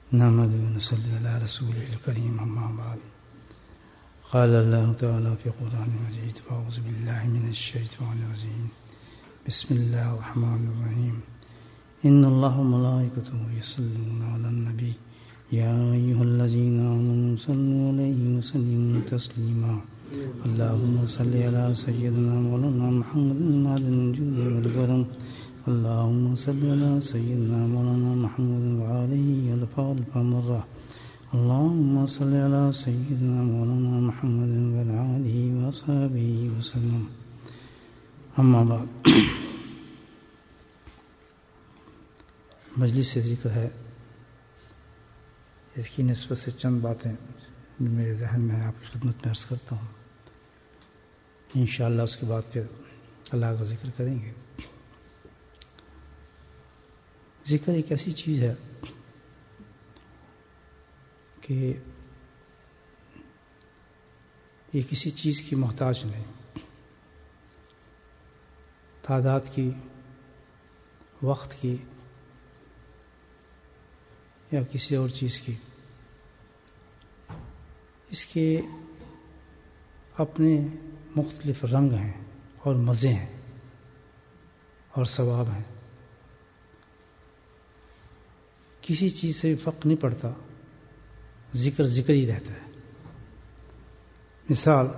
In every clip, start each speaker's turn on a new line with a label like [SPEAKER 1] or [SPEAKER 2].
[SPEAKER 1] نحمده ونصلي على رسوله الكريم أما بعد قال الله تعالى في قرآن مجيد فأعوذ بالله من الشيطان الرجيم بسم الله الرحمن الرحيم إن الله وملائكته يصلون على النبي يا أيها الذين آمنوا صلوا عليه وسلموا تسليما اللهم صل على سيدنا مولانا محمد وعلى الجود والكرم اللهم صل على سيدنا مولانا محمد وعليه الف مرة اللهم صل على سيدنا مولانا محمد وعلى آله وصحبه وسلم اما بعد مجلس سے ذکر ہے، اس کی نسبت سے چند باتیں میرے ذہن میں آپ کی خدمت میں عرض کرتا ہوں، انشاءاللہ اس کے بعد پھر اللہ کا ذکر کریں گے۔ ذکر ایک ایسی چیز ہے کہ یہ کسی چیز کی محتاج نہیں، تعداد کی، وقت کی یا کسی اور چیز کی، اس کے اپنے مختلف رنگ ہیں اور مزے ہیں اور ثواب ہیں، کسی چیز سے فرق نہیں پڑتا، ذکر ذکر ہی رہتا ہے۔ مثال،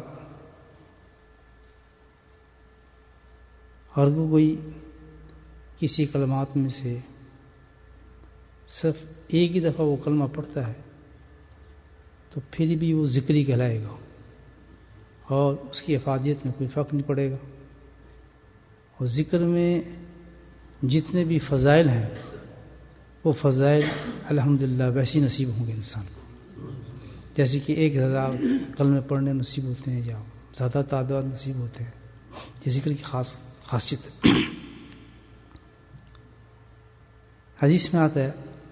[SPEAKER 1] اور کوئی کسی کلمات میں سے صرف ایک ہی دفعہ وہ کلمہ پڑھتا ہے تو پھر بھی وہ ذکری کہلائے گا اور اس کی افادیت میں کوئی فرق نہیں پڑے گا، اور ذکر میں جتنے بھی فضائل ہیں وہ فضائل الحمدللہ ویسی نصیب ہوں گے انسان کو، جیسے کہ 1000 کلمے پڑھنے نصیب ہوتے ہیں یا زیادہ تعداد نصیب ہوتے ہیں، یہ ذکر کی خاصیت ہے۔ حدیث میں آتا ہے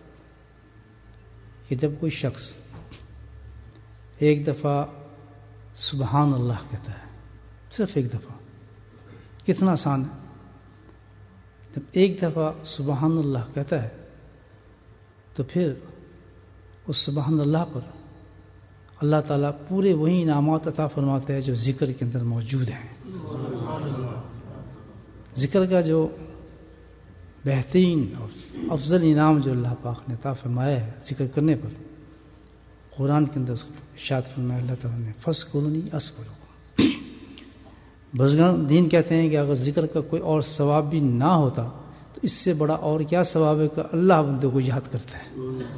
[SPEAKER 1] کہ جب کوئی شخص ایک دفعہ سبحان اللہ کہتا ہے، صرف ایک دفعہ، کتنا آسان ہے، جب ایک دفعہ سبحان اللہ کہتا ہے تو پھر اس سبحان اللہ پر اللہ تعالیٰ پورے وہی انعامات عطا فرماتے ہیں جو ذکر کے اندر موجود ہیں۔ ذکر کا جو بہترین اور افضل انعام جو اللہ پاک نے عطا فرمایا ہے ذکر کرنے پر، قرآن کے اندر اس کو ارشاد فرمایا اللہ تعالیٰ نے فَاذْكُرُونِی أَذْكُرْکُم۔ بزرگان دین کہتے ہیں کہ اگر ذکر کا کوئی اور ثواب بھی نہ ہوتا تو اس سے بڑا اور کیا ثواب ہے کہ اللہ بندوں کو یاد کرتا ہے۔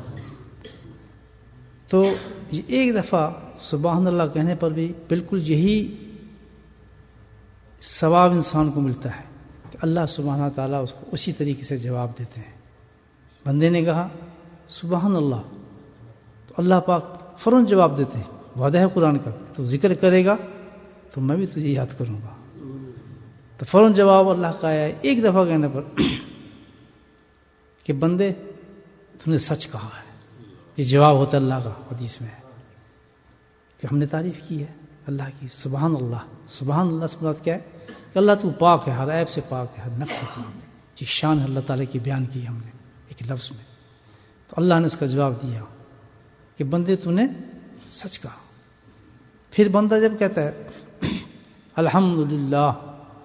[SPEAKER 1] تو ایک دفعہ سبحان اللہ کہنے پر بھی بالکل یہی ثواب انسان کو ملتا ہے کہ اللہ سبحانہ تعالیٰ اس کو اسی طریقے سے جواب دیتے ہیں۔ بندے نے کہا سبحان اللہ تو اللہ پاک فوراً جواب دیتے ہیں، وعدہ ہے قرآن کا، تو ذکر کرے گا تو میں بھی تجھے یاد کروں گا، تو فوراً جواب اللہ کا آیا ہے ایک دفعہ کہنے پر کہ بندے تو نے سچ کہا ہے۔ یہ جواب ہوتا ہے اللہ کا حدیث میں ہے کہ ہم نے تعریف کی ہے اللہ کی، سبحان اللہ۔ سبحان اللہ سے مراد کیا ہے کہ اللہ تو پاک ہے، ہر عیب سے پاک ہے، ہر نقص سے پاک ہے، یہ شان ہے اللہ تعالیٰ کی بیان کی ہم نے ایک لفظ میں، تو اللہ نے اس کا جواب دیا کہ بندے تو نے سچ کہا۔ پھر بندہ جب کہتا ہے الحمدللہ،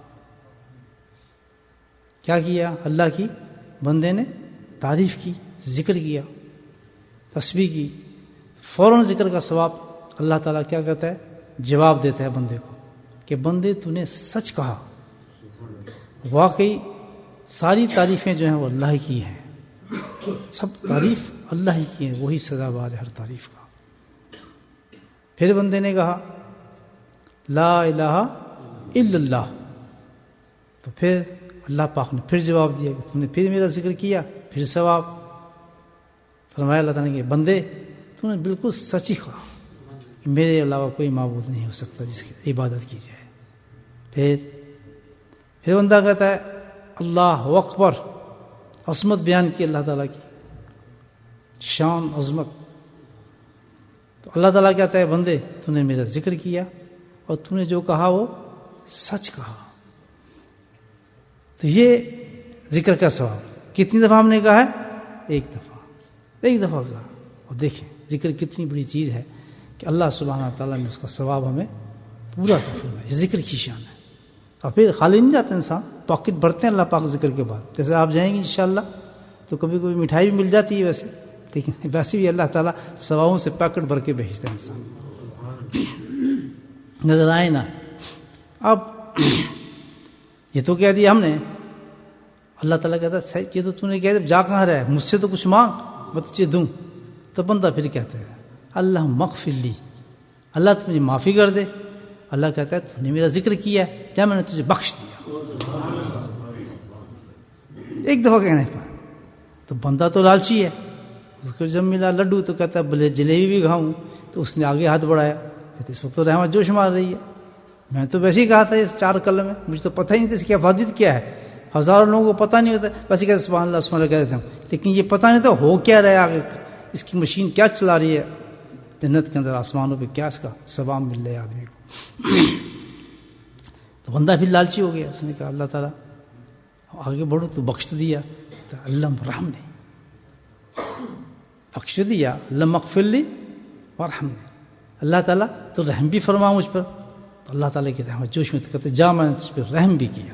[SPEAKER 1] کیا کیا؟ اللہ کی بندے نے تعریف کی، ذکر کیا، تسبیح کی، فوراً ذکر کا ثواب اللہ تعالیٰ کیا کہتا ہے؟ جواب دیتا ہے بندے کو کہ بندے تو نے سچ کہا۔ واقعی ساری تعریفیں جو ہیں وہ اللہ کی ہیں، سب تعریف اللہ ہی کی ہیں، وہی سزاوار ہے ہر تعریف کا۔ پھر بندے نے کہا لا الہ الا اللہ، تو پھر اللہ پاک نے پھر جواب دیا کہ تم نے پھر میرا ذکر کیا، پھر ثواب۔ فرمایا اللہ تعالیٰ نے کہ بندے تم نے بالکل سچ ہی کہا کہ میرے علاوہ کوئی معبود نہیں ہو سکتا جس کی عبادت کی جائے۔ پھر بندہ کہتا ہے اللہ اکبر، عظمت بیان کی اللہ تعالیٰ کی، شان عظمت، تو اللہ تعالیٰ کہتا ہے بندے تم نے میرا ذکر کیا اور تم نے جو کہا وہ سچ کہا۔ تو یہ ذکر کا ثواب کتنی دفعہ ہم نے کہا ہے؟ ایک دفعہ کہا، اور دیکھیں ذکر کتنی بڑی چیز ہے کہ اللہ سبحانہ تعالیٰ نے اس کا ثواب ہمیں پورا کرنا ہے. ذکر کی شان ہے. اور پھر خالی نہیں جاتا انسان, پاکٹ بھرتے ہیں اللہ پاک ذکر کے بعد. جیسے آپ جائیں گے انشاءاللہ تو کبھی کبھی مٹھائی بھی مل جاتی ہے ویسے, لیکن ویسے بھی اللہ تعالیٰ ثوابوں سے پیکٹ بھر کے بھیجتا ہے انسان. نظر آئے نا. اب یہ تو کہہ دیا ہم نے, اللہ تعالیٰ کہتا ہے یہ تو تو نے کہہ دیا, جا کہاں رہا ہے, مجھ سے تو کچھ مانگ میں تجھے دوں. تو بندہ پھر کہتا ہے اللہ مغفر لی, اللہ تو مجھے معافی کر دے. اللہ کہتا ہے تو نے میرا ذکر کیا ہے, کیا میں نے تجھے بخش دیا. ایک دفعہ کہنے پر تو بندہ تو لالچی ہے, اس کو جب ملا لڈو تو کہتا ہے بھلے جلیبی بھی کھاؤں. تو اس نے آگے ہاتھ بڑھایا, کہتے اس وقت تو رحمت جوش مار رہی ہے, میں تو ویسے ہی کہا تھا اس 4 کلمے میں, مجھے تو پتہ ہی نہیں تھا اس کی حفاظت کیا ہے. ہزاروں لوگوں کو پتہ نہیں ہوتا, ویسے کہتے سبحان اللہ سبحان اللہ کہتے ہیں, لیکن یہ پتہ نہیں تھا ہو کیا رہا ہے آگے, اس کی مشین کیا چلا رہی ہے جنت کے اندر آسمانوں پہ, کیا اس کا ثواب مل رہا ہے آدمی کو. تو بندہ پھر لالچی ہو گیا, اس نے کہا اللہ تعالیٰ آگے بڑھو تو بخش دیا. تو اللہ رحم نے بخش دیا, اللہ مغفر لی ورحم نے, اللہ تعالیٰ تو رحم بھی فرما مجھ پر. تو اللہ تعالیٰ کی رحمت جوش میں کہتے جا میں نے تجھ پہ رحم بھی کیا.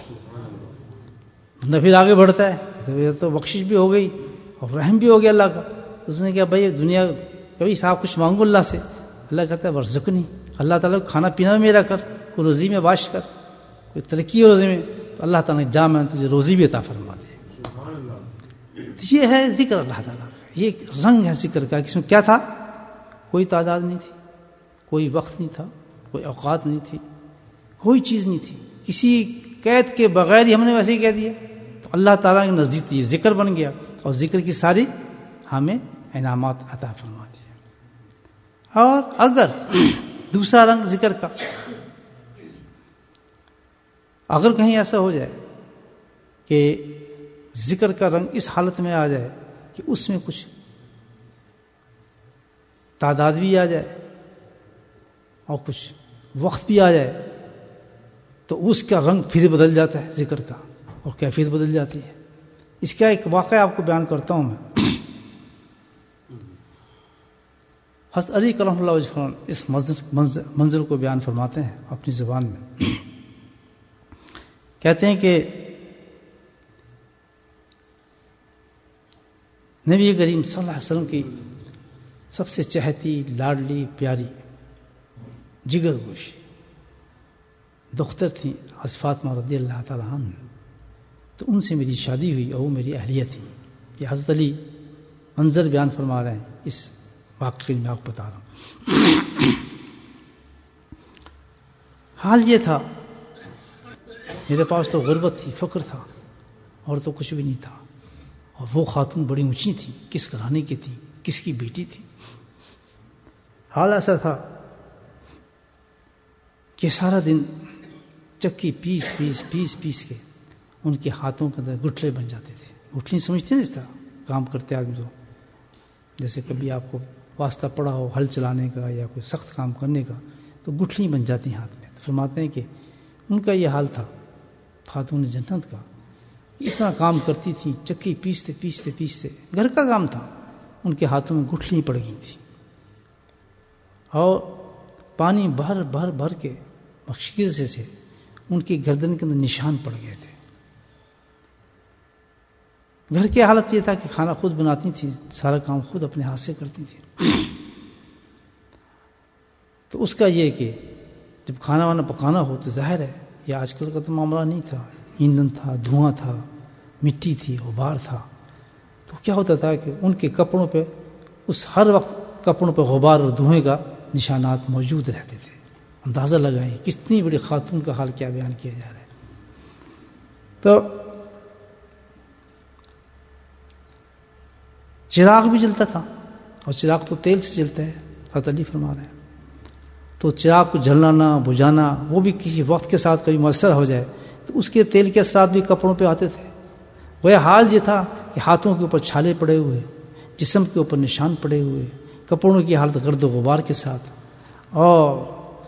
[SPEAKER 1] بندہ پھر آگے بڑھتا ہے تو بخشش بھی ہو گئی اور رحم بھی ہو گیا اللہ کا. اس نے کہا بھائی دنیا کبھی صاحب کچھ مانگو اللہ سے. اللہ کہتا ہے ورزقنی, اللہ تعالیٰ کو کھانا پینا میرا کر, کوئی روزی میں باش کر, کوئی ترقی ہو روزی میں. تو اللہ تعالیٰ نے جا میں تجھے روزی بھی عطا فرما دے. یہ ہے ذکر اللہ تعالیٰ کا, یہ ایک رنگ ہے ذکر کا. اس میں کیا تھا, کوئی تعداد نہیں تھی, کوئی وقت نہیں تھا, کوئی اوقات نہیں تھی, کوئی چیز نہیں تھی, کسی قید کے بغیر ہی ہم نے ویسے ہی کہہ دیا. تو اللہ تعالیٰ کے نزدیک یہ ذکر بن گیا, اور ذکر کی ساری ہمیں انعامات عطا فرما دیے. اور اگر دوسرا رنگ ذکر کا, اگر کہیں ایسا ہو جائے کہ ذکر کا رنگ اس حالت میں آ جائے کہ اس میں کچھ تعداد بھی آ جائے اور کچھ وقت بھی آ جائے, تو اس کا رنگ پھر بدل جاتا ہے ذکر کا, اور کیفیت بدل جاتی ہے. اس کا ایک واقعہ آپ کو بیان کرتا ہوں میں. حضرت علی کرم اللہ وجہ اس منظر کو بیان فرماتے ہیں اپنی زبان میں. کہتے ہیں کہ نبی کریم صلی اللہ علیہ وسلم کی سب سے چہتی لاڈلی پیاری جگر گوش دختر تھیں حضرت فاطمہ رضی اللہ تعالیٰ عنہ. تو ان سے میری شادی ہوئی اور وہ میری اہلیہ تھی. یہ حضرت علی منظر بیان فرما رہے ہیں, اس واقعی میں آپ کو بتا رہا ہوں. حال یہ تھا میرے پاس تو غربت تھی, فقر تھا, اور تو کچھ بھی نہیں تھا. اور وہ خاتون بڑی اونچی تھی, کس گھرانے کی تھی, کس کی بیٹی تھی. حال ایسا تھا کہ سارا دن چکی پیس پیس پیس پیس کے ان کے ہاتھوں کے اندر گٹھلے بن جاتے تھے. گٹھلی سمجھتے ہیں اس طرح کام کرتے آدمی, تو جیسے کبھی آپ کو واسطہ پڑا ہو ہل چلانے کا یا کوئی سخت کام کرنے کا, تو گٹھلی بن جاتی ہیں ہاتھ میں. تو فرماتے ہیں کہ ان کا یہ حال تھا خاتون جنت کا. اتنا کام کرتی تھیں, چکی پیستے پیستے پیستے, گھر کا کام تھا, ان کے ہاتھوں میں گٹھلی پڑ گئی تھی, اور پانی بھر بھر بھر کے مشکل سے ان کی گردن کے اندر نشان پڑ گئے تھے. گھر کی حالت یہ تھا کہ کھانا خود بناتی تھی, سارا کام خود اپنے ہاتھ سے کرتی تھی. تو اس کا یہ کہ جب کھانا وانا پکانا ہو تو ظاہر ہے یہ آج کل کا تو معاملہ نہیں تھا, ایندھن تھا, دھواں تھا, مٹی تھی, غبار تھا. تو کیا ہوتا تھا کہ ان کے کپڑوں پہ اس ہر وقت کپڑوں پہ غبار اور دھوئیں کا نشانات موجود رہتے تھے. اندازہ لگائیں کتنی بڑی خاتون کا حال کیا بیان کیا جا رہا ہے. تو چراغ بھی جلتا تھا, اور چراغ تو تیل سے جلتا ہے, حضرت علی فرما رہے ہیں. تو چراغ کو جلانا بجھانا وہ بھی کسی وقت کے ساتھ کبھی میسر ہو جائے تو اس کے تیل کے اثرات بھی کپڑوں پہ آتے تھے. وہ حال یہ تھا کہ ہاتھوں کے اوپر چھالے پڑے ہوئے, جسم کے اوپر نشان پڑے ہوئے, کپڑوں کی حالت گرد و غبار کے ساتھ اور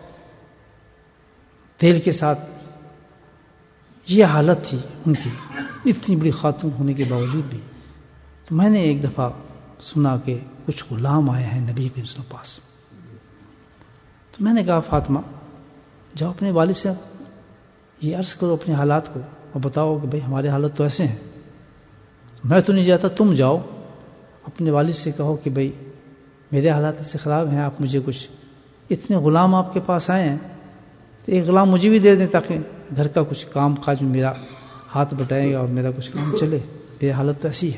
[SPEAKER 1] تیل کے ساتھ, یہ حالت تھی ان کی اتنی بڑی خاتون ہونے کے باوجود بھی. تو میں نے ایک دفعہ سنا کہ کچھ غلام آئے ہیں نبی کے پاس. تو میں نے کہا فاطمہ جاؤ اپنے والد سے یہ عرض کرو اپنے حالات کو اور بتاؤ کہ بھئی ہمارے حالت تو ایسے ہیں, میں تو نہیں جاتا, تم جاؤ اپنے والد سے کہو کہ بھئی میرے حالات ایسے خراب ہیں, آپ مجھے کچھ اتنے غلام آپ کے پاس آئے ہیں تو ایک غلام مجھے بھی دے دیں تاکہ گھر کا کچھ کام کاج میں میرا ہاتھ بٹائے گا اور میرا کچھ کام چلے, میری حالت تو ایسی ہے.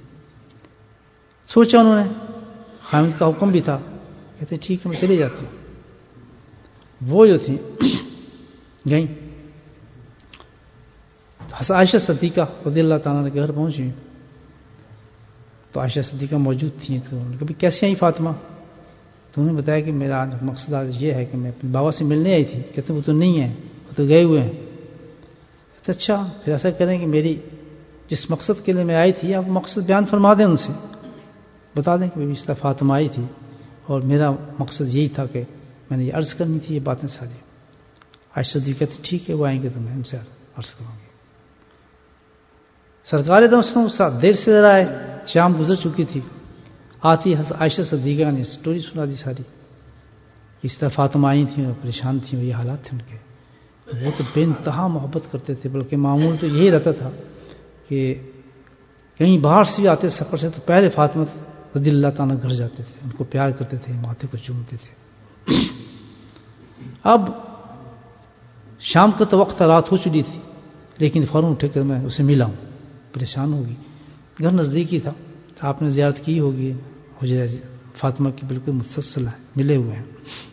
[SPEAKER 1] سوچا انہوں نے, خامد کا حکم بھی تھا, کہتے ٹھیک ہے میں چلی جاتی ہوں. وہ جو تھی گئیں, عائشہ صدیقہ رضی اللہ تعالیٰ نے گھر پہنچی تو عائشہ صدیقہ موجود تھیں. تو انہوں نے کہا کیسے آئی فاطمہ؟ تو انہوں نے بتایا کہ میرا مقصد آج یہ ہے کہ میں اپنے بابا سے ملنے آئی تھی. کہتے وہ تو نہیں ہیں, وہ تو گئے ہوئے ہیں. کہتے اچھا پھر ایسا کریں کہ میری جس مقصد کے لیے میں آئی تھی آپ مقصد بیان فرما دیں, ان سے بتا دیں کہ اس طرح فاطمہ آئی تھی اور میرا مقصد یہی تھا کہ میں نے یہ عرض کرنی تھی یہ باتیں ساری. عائشہ صدیقہ کہتے ٹھیک ہے وہ آئیں گے تو میں ان سے عرض کروں گی. سرکار دوستوں دیر سے ذرا آئے, شام گزر چکی تھی. آتی عائشہ صدیقہ نے سٹوری سنا دی ساری, اس طرح فاطمہ آئی تھیں اور پریشان تھیں, یہ حالات تھے ان کے. تو وہ تو بے انتہا محبت کرتے تھے, بلکہ معمول تو یہی رہتا تھا کہ کہیں باہر سے بھی آتے سفر سے تو پہلے فاطمہ رضی اللہ تعالیٰ گھر جاتے تھے, ان کو پیار کرتے تھے, ماتھے کو چومتے تھے. اب شام کا تو وقت رات ہو چکی تھی, لیکن فوراً اٹھے کر میں اسے ملا ہوں. پریشان ہوگی, گھر نزدیک ہی تھا, آپ نے زیارت کی ہوگی, حجرہ فاطمہ کی بالکل متصل ہے, ملے ہوئے ہیں.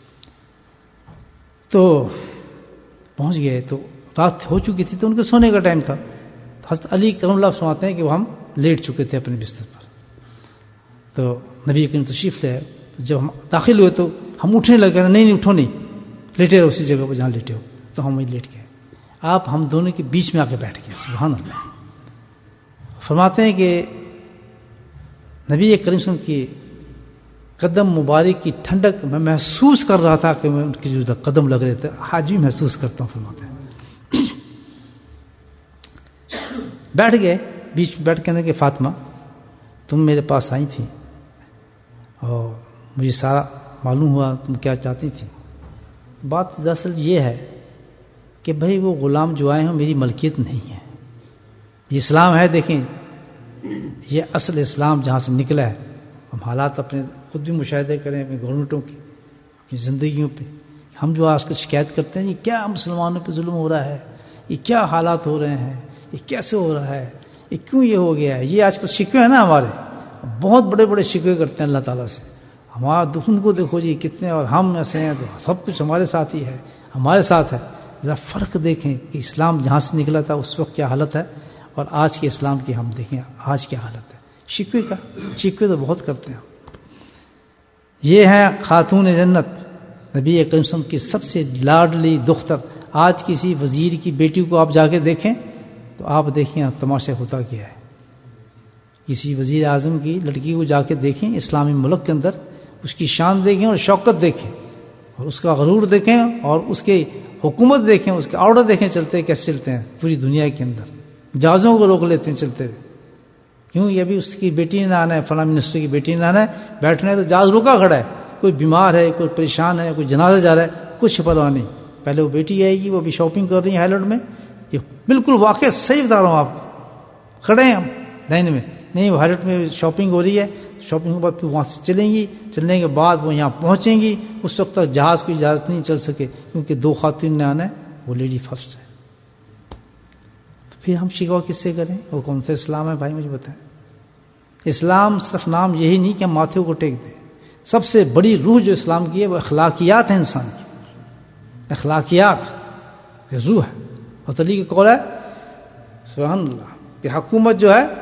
[SPEAKER 1] تو پہنچ گئے تو رات ہو چکی تھی تو ان کے سونے کا ٹائم تھا. حضرت علی کرم اللہ فرماتے ہیں کہ وہ ہم لیٹ چکے تھے اپنے بستر پر. تو نبی کریم تشریف لے آئے, جب ہم داخل ہوئے تو ہم اٹھنے لگے, نہیں اٹھو نہیں, لیٹے رہو اسی جگہ پر جہاں لیٹے ہو. تو ہم وہیں لیٹ گئے, آپ ہم دونوں کے بیچ میں آ کے بیٹھ گئے. سبحان اللہ. فرماتے ہیں کہ نبی کریم صلی اللہ علیہ وسلم کی قدم مبارک کی ٹھنڈک میں محسوس کر رہا تھا کہ میں ان کی جو قدم لگ رہے تھے آج بھی محسوس کرتا ہوں. فرماتے ہیں بیٹھ گئے, بیچ بیٹھ کے کہ فاطمہ تم میرے پاس آئی تھی اور مجھے سارا معلوم ہوا تم کیا چاہتی تھی. بات دراصل یہ ہے کہ بھائی وہ غلام جو آئے ہیں میری ملکیت نہیں ہے, یہ اسلام ہے. دیکھیں یہ اصل اسلام جہاں سے نکلا ہے. ہم حالات اپنے خود بھی مشاہدے کریں اپنی گورنمنٹوں کی, اپنی زندگیوں پہ. ہم جو آج کل شکایت کرتے ہیں یہ کیا مسلمانوں پہ ظلم ہو رہا ہے, یہ کیا حالات ہو رہے ہیں, یہ کیسے ہو رہا ہے, یہ کیوں یہ ہو گیا ہے. یہ آج کل شکوے ہیں نا ہمارے, بہت بڑے بڑے شکوے کرتے ہیں اللہ تعالیٰ سے. ہمارا ان کو دیکھو جی کتنے, اور ہم ایسے ہیں تو سب کچھ ہمارے ساتھ ہی ہے, ہمارے ساتھ ہے. ذرا فرق دیکھیں کہ اسلام جہاں سے نکلا تھا اس وقت کیا حالت ہے اور آج کے اسلام کی ہم دیکھیں آج کیا حالت ہے. شکوے کا شکوے تو بہت کرتے ہیں. یہ ہے خاتون جنت نبی کریم صلی اللہ علیہ وسلم کی سب سے لاڈلی دختر. آج کسی وزیر کی بیٹی کو آپ جا کے دیکھیں تو آپ دیکھیں تماشا ہوتا کیا ہے. کسی وزیر اعظم کی لڑکی کو جا کے دیکھیں اسلامی ملک کے اندر, اس کی شان دیکھیں اور شوکت دیکھیں اور اس کا غرور دیکھیں اور اس کی حکومت دیکھیں, اس کے آرڈر دیکھیں چلتے کیسے چلتے ہیں پوری دنیا کے اندر. جہازوں کو روک لیتے ہیں چلتے ہوئے, کیوں یہ بھی اس کی بیٹی نے آنا ہے, فلاں منسٹر کی بیٹی نے آنا ہے, بیٹھنا ہے تو جہاز روکا کھڑا ہے. کوئی بیمار ہے, کوئی پریشان ہے, کوئی جنازہ جا رہا ہے, کچھ پرواہ نہیں. پہلے وہ بیٹی آئے گی, وہ بھی شاپنگ کر رہی ہے ہائیلینڈ میں. یہ بالکل واقع صحیح بتا رہا ہوں, آپ کھڑے ہیں لائن میں, نہیں وہ ہائیلینڈ میں شاپنگ ہو رہی ہے, شاپنگ کے بعد پھر وہاں سے چلیں گی, چلنے کے بعد وہ یہاں پہنچیں گی. اس وقت تک جہاز کی اجازت نہیں چل سکے کیونکہ 2 خواتین نے آنا ہے, وہ لیڈی فرسٹ ہے. تو پھر ہم شکوا کس سے کریں؟ وہ کون سا اسلام ہے بھائی مجھے بتائیں. اسلام صرف نام یہی نہیں کہ ہم ماتھے کو ٹیک دیں. سب سے بڑی روح جو اسلام کی ہے وہ اخلاقیات ہیں انسان کی, اخلاقیات روح ہے. حضرت علی کا قول ہے سبحان اللہ کہ حکومت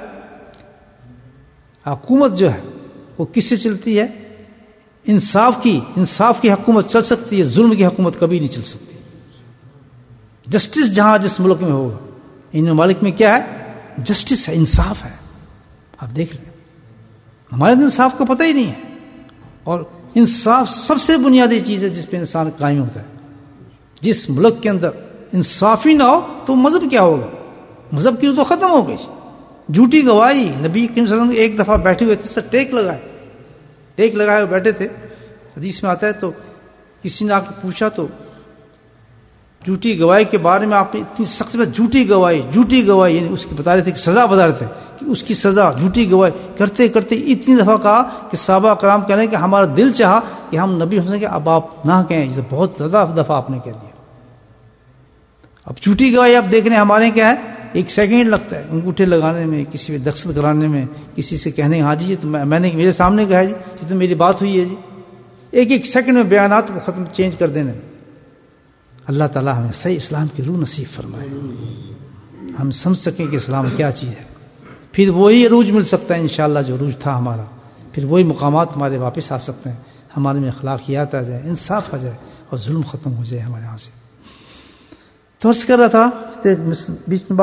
[SPEAKER 1] جو ہے وہ کس سے چلتی ہے؟ انصاف کی حکومت چل سکتی ہے, ظلم کی حکومت کبھی نہیں چل سکتی. جسٹس جہاں جس ملک میں ہوگا, ان ممالک میں کیا ہے؟ جسٹس ہے, انصاف ہے. آپ دیکھ لیں ہمارے تو انصاف کا پتہ ہی نہیں ہے. اور انصاف سب سے بنیادی چیز ہے جس پہ انسان قائم ہوتا ہے. جس ملک کے اندر انصافی نہ ہو تو مذہب کیا ہوگا؟ مذہب کی تو ختم ہو گئی. جھوٹی گواہی. نبی کریم صلی اللہ علیہ وسلم ایک دفعہ بیٹھے ہوئے تھے, ٹیک لگائے ہوئے بیٹھے تھے. حدیث میں آتا ہے تو کسی نے آ کے پوچھا تو جھوٹی گواہی کے بارے میں آپ نے اتنی سخت میں جھوٹی گواہی یعنی اس کی بتا رہے تھے کہ سزا بتا رہے تھے کہ اس کی سزا جھوٹی گواہی کرتے کرتے اتنی دفعہ کہا کہ صحابہ کرام کہہ رہے ہیں کہ ہمارا دل چاہا کہ ہم نبی حسن کہ اب آپ نہ کہیں, جسے بہت زیادہ دفعہ آپ نے کہہ دیا. اب جھوٹی گواہی آپ دیکھ رہے ہیں ہمارے کیا ہے, 1 سیکنڈ لگتا ہے انگوٹھے لگانے میں, کسی پہ دستخط کرانے میں, کسی سے کہنے ہاں جی یہ تو میں نے میرے سامنے کہا جی یہ تو میری بات ہوئی ہے جی, 1 سیکنڈ میں بیانات کو ختم چینج کر دینے. اللہ تعالیٰ ہمیں صحیح اسلام کی روح نصیب فرمائے, ہم سمجھ سکیں کہ اسلام کیا چیز ہے, پھر وہی عروج مل سکتا ہے انشاءاللہ جو عروج تھا ہمارا, پھر وہی مقامات ہمارے واپس آ سکتے ہیں, ہمارے میں اخلاقیات آ جائے, انصاف آ جائے اور ظلم ختم ہو جائے ہمارے یہاں سے. تو عرض کر رہا تھا بیچ میں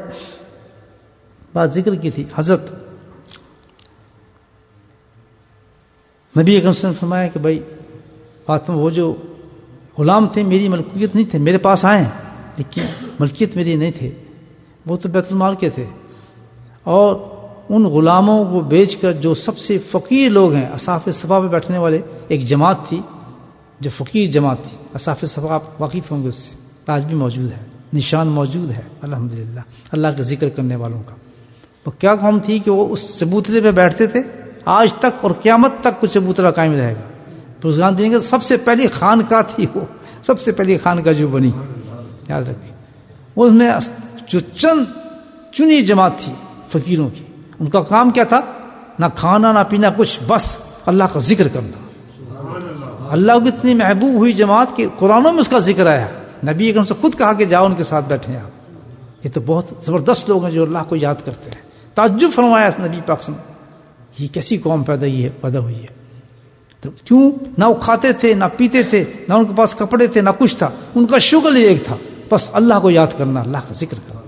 [SPEAKER 1] بات ذکر کی تھی. حضرت نبی اکرم صلی اللہ علیہ وسلم نے فرمایا کہ بھائی فاطمہ وہ جو غلام تھے میری ملکیت نہیں تھے, میرے پاس آئے لیکن ملکیت میری نہیں تھے, وہ تو بیت المال کے تھے. اور ان غلاموں کو بیچ کر جو سب سے فقیر لوگ ہیں, اصحاب صفا پہ بیٹھنے والے ایک جماعت تھی جو فقیر جماعت تھی, اصحاب صفا آپ واقف ہوں گے اس سے, آج بھی موجود ہے, نشان موجود ہے الحمدللہ اللہ کا ذکر کرنے والوں کا. وہ کیا قوم تھی کہ وہ اس چبوترے پہ بیٹھتے تھے, آج تک اور قیامت تک کچھ چبوترا قائم رہے گا. بزرگان دیں گے سب سے پہلی خانقاہ تھی, وہ سب سے پہلی خانقاہ جو بنی, یاد رکھیں. اس میں جو چند چنی جماعت تھی فقیروں کی, ان کا کام کیا تھا, نہ کھانا نہ پینا کچھ, بس اللہ کا ذکر کرنا. اللہ کو اتنی محبوب ہوئی جماعت کہ قرآنوں میں اس کا ذکر آیا. نبی اکرم سے خود کہا کہ جاؤ ان کے ساتھ بیٹھے آپ. یہ تو بہت زبردست لوگ ہیں جو اللہ کو یاد کرتے ہیں. تعجب فرمایا نبی پاک سے, یہ کیسی قوم پیدا ہوئی ہے. تو کیوں, نہ وہ کھاتے تھے نہ پیتے تھے, نہ ان کے پاس کپڑے تھے نہ کچھ تھا, ان کا شغل ہی ایک تھا, بس اللہ کو یاد کرنا, اللہ کا ذکر کرنا.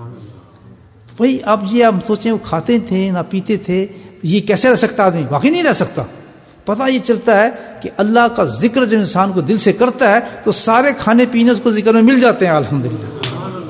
[SPEAKER 1] بھائی آپ سوچیں وہ کھاتے تھے نہ پیتے تھے, یہ کیسے رہ سکتا آدمی, واقعی نہیں رہ سکتا. پتہ یہ چلتا ہے کہ اللہ کا ذکر جب انسان کو دل سے کرتا ہے تو سارے کھانے پینے اس کو ذکر میں مل جاتے ہیں الحمدللہ.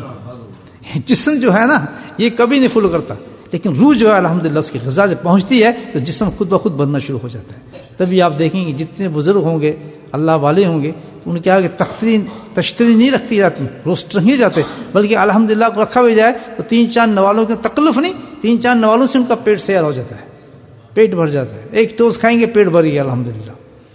[SPEAKER 1] جسم جو ہے نا یہ کبھی نہیں فل کرتا, لیکن روح جو ہے الحمدللہ اس کی غذا جب پہنچتی ہے تو جسم خود بخود بننا شروع ہو جاتا ہے. تبھی آپ دیکھیں گے جتنے بزرگ ہوں گے اللہ والے ہوں گے تو ان کے آگے تشتری نہیں رکھتی جاتی, روسٹ نہیں جاتے, بلکہ الحمدللہ کو رکھا بھی جائے تو 3-4 نوالوں کے تکلف نہیں, 3-4 نوالوں سے ان کا پیٹ سیر ہو جاتا ہے, پیٹ بھر جاتا ہے. ایک ٹوس کھائیں گے پیٹ بھر گیا الحمدللہ.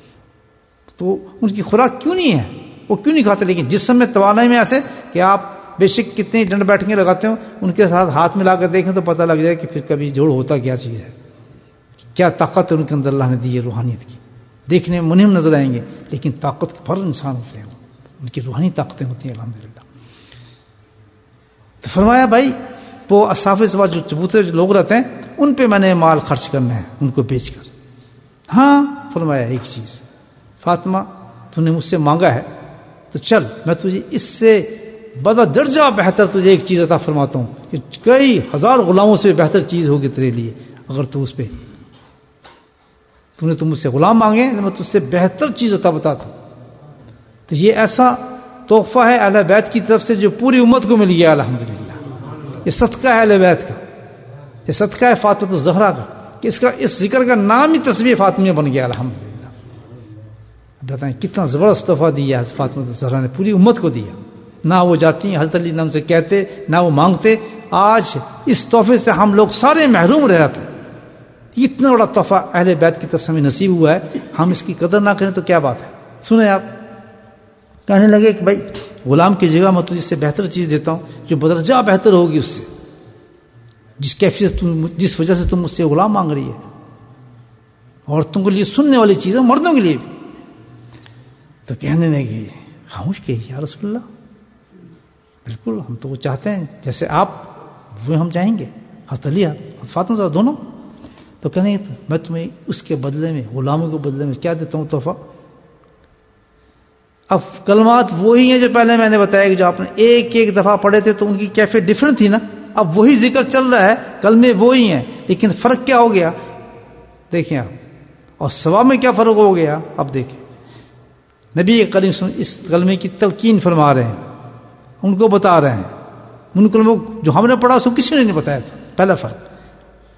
[SPEAKER 1] تو ان کی خوراک کیوں نہیں ہے, وہ کیوں نہیں کھاتے. لیکن جسم میں توانائی میں ایسے کہ آپ بے شک کتنے ڈنڈ بیٹھنے لگاتے ہو, ان کے ساتھ ہاتھ ملا کر دیکھیں تو پتہ لگ جائے کہ پھر کبھی جوڑ ہوتا کیا چیز ہے, کیا طاقت ان کے اندر اللہ نے دی ہے روحانیت کی. دیکھنے میں منہم نظر آئیں گے لیکن طاقت کے بھر انسان ہوتے ہیں, ان کی روحانی طاقتیں ہوتی ہیں الحمدللہ. تو فرمایا بھائی وہ اصحاب صفا جو چبوترے لوگ رہتے ہیں ان پہ میں نے مال خرچ کرنا ہے, ان کو بیچ کر. ہاں فرمایا ایک چیز, فاطمہ تو نے مجھ سے مانگا ہے تو چل میں تجھے اس سے بدرجہ بہتر تجھے ایک چیز عطا فرماتا ہوں کہ کئی ہزار غلاموں سے بہتر چیز ہوگی تیرے لیے. اگر تو اس پہ تو نے مجھ سے غلام مانگے میں تجھ سے بہتر چیز عطا بتاتا ہوں. تو یہ ایسا تحفہ ہے اہل بیت کی طرف سے جو پوری امت کو مل گیا الحمدللہ. یہ صدقہ ہے اہل بیت کا, یہ صدقہ ہے فاطمہ الزہرا کا, کہ اس ذکر کا نام ہی تسبیح فاطمیہ بن گیا الحمدللہ. بتائیں کتنا زبردست تحفہ دیا ہے فاطمہ الزہرا نے, پوری امت کو دیا. نہ وہ جاتی ہیں حضرت علی نام سے کہتے, نہ وہ مانگتے. آج اس تحفے سے ہم لوگ سارے محروم رہ جاتے. اتنا بڑا تحفہ اہل بیت کی طرف سے ہمیں نصیب ہوا ہے, ہم اس کی قدر نہ کریں تو کیا بات ہے. سنیں آپ کہنے لگے کہ بھائی غلام کی جگہ میں تجھے سے بہتر چیز دیتا ہوں جو بدرجہ بہتر ہوگی اس سے, جس کیفیت جس وجہ سے تم مجھ سے غلام مانگ رہی ہے. عورتوں کے لیے سننے والی چیز ہے, مردوں کے لیے بھی. تو کہنے لگے خاموش کہ یا رسول اللہ بالکل ہم تو وہ چاہتے ہیں جیسے آپ وہ ہم چاہیں گے, حضرت علی حضرت فاطمہ دونوں. تو کہنے میں تمہیں اس کے بدلے میں غلاموں کے بدلے میں کیا دیتا ہوں تحفہ. اب کلمات وہی ہیں جو پہلے میں نے بتایا کہ جو آپ نے ایک ایک دفعہ پڑھے تھے تو ان کی کیفیت ڈفرنٹ تھی نا. اب وہی ذکر چل رہا ہے, کلمے وہی ہیں, لیکن فرق کیا ہو گیا دیکھیں آپ, اور ثواب میں کیا فرق ہو گیا اب دیکھیں. نبی کریم اس کلمے کی تلقین فرما رہے ہیں, ان کو بتا رہے ہیں. ان کلموں جو ہم نے پڑھا اس کو کسی نے نہیں بتایا تھا. پہلا فرق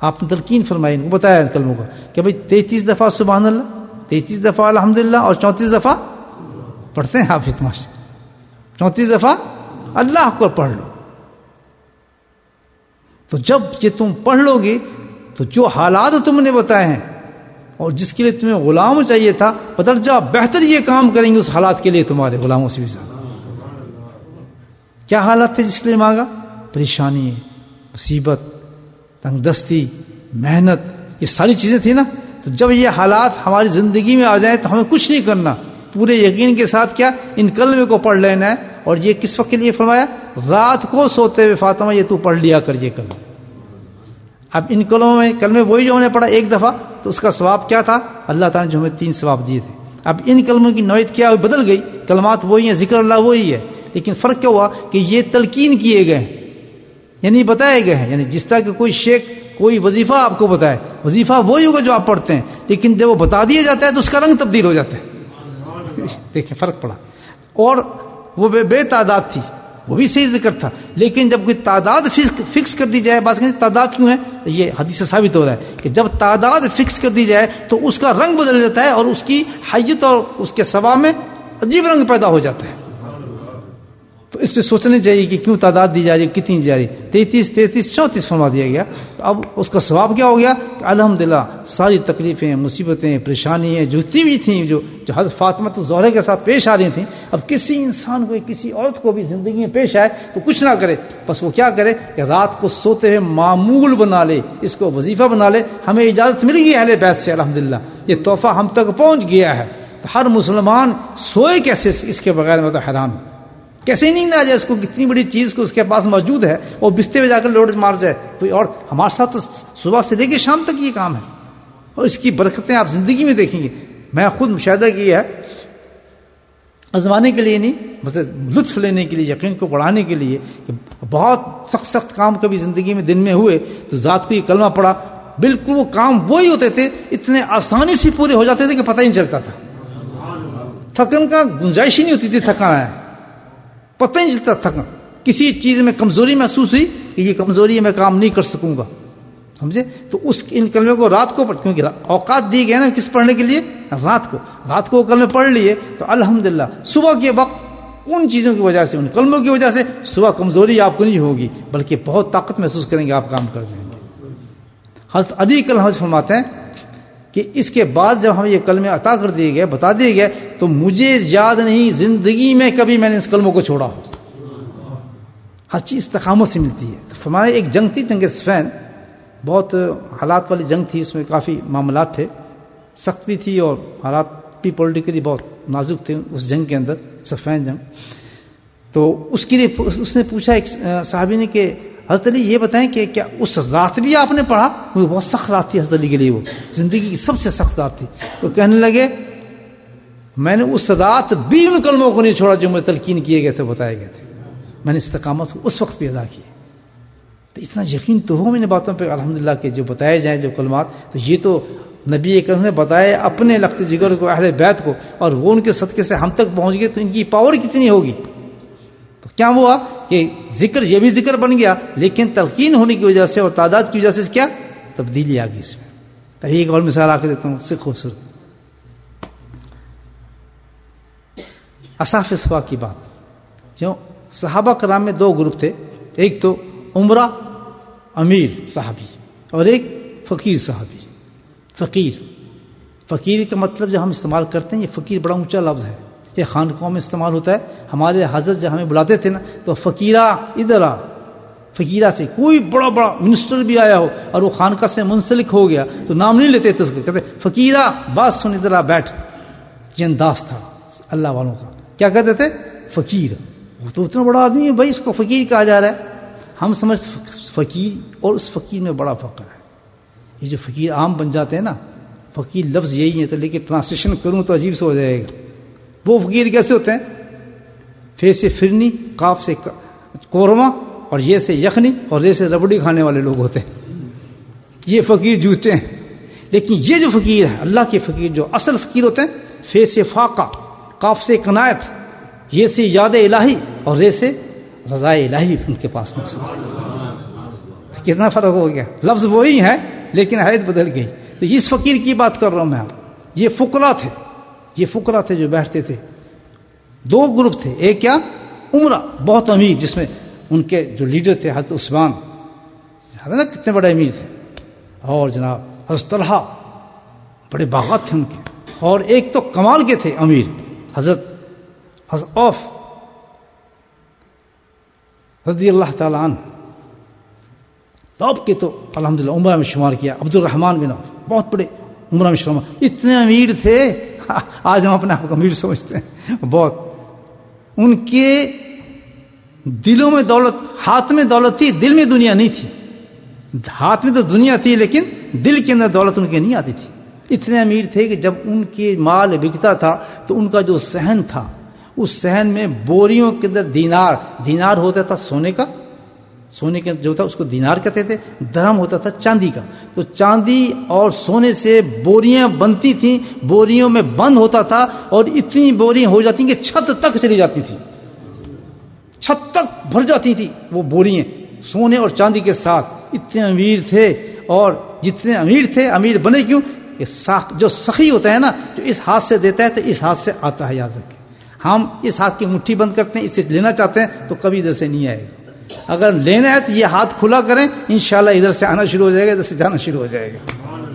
[SPEAKER 1] آپ نے تلقین فرمائی، ان کو بتایا کلموں کا کہ بھائی 33 دفعہ سبحان اللہ، 33 دفعہ الحمدللہ اور 34 دفعہ پڑھتے ہیں حافظ ماشاء، 34 دفعہ اللہ کو پڑھ لو. تو جب یہ تم پڑھ لو گے تو جو حالات تم نے بتائے ہیں اور جس کے لیے تمہیں غلام چاہیے تھا بدرجہ بہتر یہ کام کریں گے اس حالات کے لیے تمہارے غلاموں سے بھی زیادہ. کیا حالات تھے جس کے لیے مانگا؟ پریشانی، مصیبت، تنگ دستی، محنت، یہ ساری چیزیں تھیں نا. تو جب یہ حالات ہماری زندگی میں آ جائیں تو ہمیں کچھ نہیں کرنا، پورے یقین کے ساتھ کیا ان کلمے کو پڑھ لینا ہے. اور یہ کس وقت کے لیے فرمایا؟ رات کو سوتے ہوئے فاطمہ یہ تو پڑھ لیا کر یہ کلمہ. اب ان کلموں میں کلمے وہی جو ہم نے پڑھا ایک دفعہ تو اس کا ثواب کیا تھا؟ اللہ تعالیٰ نے جو ہمیں 3 ثواب دیے تھے. اب ان کلموں کی نوعیت کیا بدل گئی، کلمات وہی ہیں، ذکر اللہ وہی ہے، لیکن فرق کیا ہوا کہ یہ تلقین کیے گئے ہیں، یعنی بتائے گئے ہیں. یعنی جس طرح کہ کوئی شیخ کوئی وظیفہ آپ کو بتائے، وظیفہ وہی ہوگا جو آپ پڑھتے ہیں، لیکن جب وہ بتا دیا جاتا ہے تو اس کا رنگ تبدیل ہو جاتا ہے. دیکھیں فرق پڑا. اور وہ بے تعداد تھی، وہ بھی صحیح ذکر تھا، لیکن جب کوئی تعداد فکس کر دی جائے، بات کہیں تعداد کیوں ہے؟ تو یہ حدیث سے ثابت ہو رہا ہے کہ جب تعداد فکس کر دی جائے تو اس کا رنگ بدل جاتا ہے اور اس کی حیت اور اس کے ثواب میں عجیب رنگ پیدا ہو جاتا ہے. تو اس پہ سوچنا چاہیے کہ کیوں تعداد دی جا رہی ہے، کتنی دی جا رہی ہے. 33 33 34 فرما دیا گیا. تو اب اس کا ثواب کیا ہو گیا کہ الحمدللہ ساری تکلیفیں، مصیبتیں، پریشانیاں جتنی بھی تھیں جو حضرت فاطمہ زہرا کے ساتھ پیش آ رہی تھیں، اب کسی انسان کو، کسی عورت کو بھی زندگی میں پیش آئے تو کچھ نہ کرے، بس وہ کیا کرے کہ رات کو سوتے ہوئے معمول بنا لے، اس کو وظیفہ بنا لے. ہمیں اجازت مل گئی اہل بیت سے، الحمدللہ یہ تحفہ ہم تک پہنچ گیا ہے. تو ہر مسلمان سوئے کیسے اس کے بغیر؟ میں تو حیران ہوں کیسے نیند آ جائے اس کو، کتنی بڑی چیز کو اس کے پاس موجود ہے اور بستے میں جا کر لوٹ مار جائے کوئی. اور ہمارے ساتھ تو صبح سے لے کے شام تک یہ کام ہے اور اس کی برکتیں آپ زندگی میں دیکھیں گے. میں خود مشاہدہ کیا ہے، آزمانے کے لیے نہیں، بس لطف لینے کے لیے، یقین کو بڑھانے کے لیے، کہ بہت سخت کام کبھی زندگی میں دن میں ہوئے تو ذات کو یہ کلمہ پڑھا، بالکل وہ کام وہی ہوتے تھے، اتنے آسانی سے پورے ہو جاتے تھے کہ پتہ ہی نہیں چلتا تھا. تھکن کا گنجائش ہی نہیں ہوتی تھی، تھکانا ہے پتہ ہی نہیں چلتا. تھکن کسی چیز میں کمزوری محسوس ہوئی کہ یہ کمزوری ہے، میں کام نہیں کر سکوں گا، سمجھے؟ تو اس ان کلمے کو رات کو پڑھ، کیونکہ اوقات دی گئے نا کس پڑھنے کے لیے؟ رات کو کلمے پڑھ لیے تو الحمدللہ صبح کے وقت ان چیزوں کی وجہ سے، ان کلموں کی وجہ سے صبح کمزوری آپ کو نہیں ہوگی، بلکہ بہت طاقت محسوس کریں گے، آپ کام کر جائیں گے. حضرت علی کلمہ فرماتے ہیں کہ اس کے بعد جب ہمیں یہ کلمے عطا کر دیے گئے، بتا دیے گئے، تو مجھے یاد نہیں زندگی میں کبھی میں نے اس کلموں کو چھوڑا ہو. ہر چیز استقامت سے ملتی ہے. تو فرمایا ایک جنگ تھی، جنگ صفین، بہت حالات والی جنگ تھی، اس میں کافی معاملات تھے، سخت بھی تھی اور حالات بھی پولیٹیکلی بہت نازک تھے اس جنگ کے اندر، صفین جنگ. تو اس کے لیے اس نے پوچھا ایک صحابی نے کہ حضرت علی یہ بتائیں کہ کیا اس رات بھی آپ نے پڑھا؟ وہ بہت سخت رات تھی حضرت علی کے لیے، وہ زندگی کی سب سے سخت رات تھی. تو کہنے لگے میں نے اس رات بھی ان کلموں کو نہیں چھوڑا جو مجھے تلقین کیے گئے تھے، بتائے گئے تھے، میں نے استقامت اس وقت بھی ادا کی. تو اتنا یقین تو ہو ان باتوں پہ الحمدللہ کہ جو بتائے جائیں جو کلمات، تو یہ تو نبی اکرم نے بتائے اپنے لخت جگر کو، اہل بیت کو، اور وہ ان کے صدقے سے ہم تک پہنچ گئے، تو ان کی پاور کتنی ہوگی. تو کیا ہوا کہ ذکر یہ بھی ذکر بن گیا، لیکن تلقین ہونے کی وجہ سے اور تعداد کی وجہ سے کیا تبدیلی آ گئی اس میں. تو ایک اور مثال آ کے دیتا ہوں، سے خوبصورت اصحاب صفا کی بات. جو صحابہ کرام میں 2 گروپ تھے، ایک تو عمرہ امیر صحابی اور ایک فقیر صحابی. فقیر کا مطلب جو ہم استعمال کرتے ہیں، یہ فقیر بڑا اونچا لفظ ہے، یہ خانقاہوں میں استعمال ہوتا ہے. ہمارے حضرت جب ہمیں بلاتے تھے نا تو فقیرہ ادھر آ، فقیرہ سے کوئی بڑا منسٹر بھی آیا ہو اور وہ خانقاہ سے منسلک ہو گیا تو نام نہیں لیتے تھے اس کو، کہتے فقیرہ بات سن ادھر آ بیٹھ. یہ انداز تھا اللہ والوں کا. کیا کہتے تھے؟ فقیر. وہ تو اتنا بڑا آدمی ہے بھائی، اس کو فقیر کہا جا رہا ہے. ہم سمجھ فقیر اور اس فقیر میں بڑا فرق ہے. یہ جو فقیر عام بن جاتے ہیں نا، فقیر لفظ یہی ہے، تو لیکن ٹرانسلیشن کروں تو عجیب سے ہو جائے گا. وہ فقیر کیسے ہوتے ہیں؟ فے سے فرنی، قاف سے قورمہ، اور یہ سے یخنی، اور یہ سے ربڑی کھانے والے لوگ ہوتے ہیں، یہ فقیر جوتے ہیں. لیکن یہ جو فقیر ہے اللہ کے فقیر، جو اصل فقیر ہوتے ہیں، فے سے فاقہ، قاف سے قناعت، یہ سے یاد الہی، اور یہ سے رضا الہی ان کے پاس مقصد. کتنا فرق ہو گیا. لفظ وہی ہے لیکن حیت بدل گئی. تو اس فقیر کی بات کر رہا ہوں میں. یہ فقراء تھے جو بیٹھتے تھے. دو گروپ تھے. ایک کیا عمرہ بہت امیر، جس میں ان کے جو لیڈر تھے حضرت عثمان، نا کتنے بڑے امیر تھے، اور جناب حضرت طلحہ بڑے باغات تھے ان کے. اور ایک تو کمال کے تھے امیر، حضرت عوف رضی اللہ تعالیٰ عنہ. توب کے تو الحمدللہ عمرہ میں شمار کیا. عبد الرحمن بن عوف بہت بڑے عمرہ میں شمار. اتنے امیر تھے، آج ہم اپنے آپ کو امیر سمجھتے ہیں بہت. ان کے دلوں میں دولت، ہاتھ میں دولت تھی، دل میں دنیا نہیں تھی. ہاتھ میں تو دنیا تھی لیکن دل کے اندر دولت ان کے نہیں آتی تھی. اتنے امیر تھے کہ جب ان کے مال بکتا تھا تو ان کا جو صحن تھا، اس صحن میں بوریوں کے اندر دینار ہوتا تھا سونے کا، سونے کا جو تھا اس کو دینار کہتے تھے. درہم ہوتا تھا چاندی کا. تو چاندی اور سونے سے بوریاں بنتی تھیں، بوریوں میں بند ہوتا تھا، اور اتنی بوریاں ہو جاتی کہ چھت تک چلی جاتی تھی، چھت تک بھر جاتی تھی وہ بوریاں سونے اور چاندی کے ساتھ. اتنے امیر تھے. اور جتنے امیر تھے، امیر بنے کیوں؟ جو سخی ہوتا ہے نا، جو اس ہاتھ سے دیتا ہے تو اس ہاتھ سے آتا ہے. یاد رکھیں، ہم اس ہاتھ کی مٹھی بند کرتے ہیں، اس سے لینا چاہتے ہیں تو کبھی ادھر سے نہیں آئے گا. اگر لینا ہے تو یہ ہاتھ کھلا کریں، انشاءاللہ ادھر سے آنا شروع ہو جائے گا، ادھر سے جانا شروع ہو جائے گا.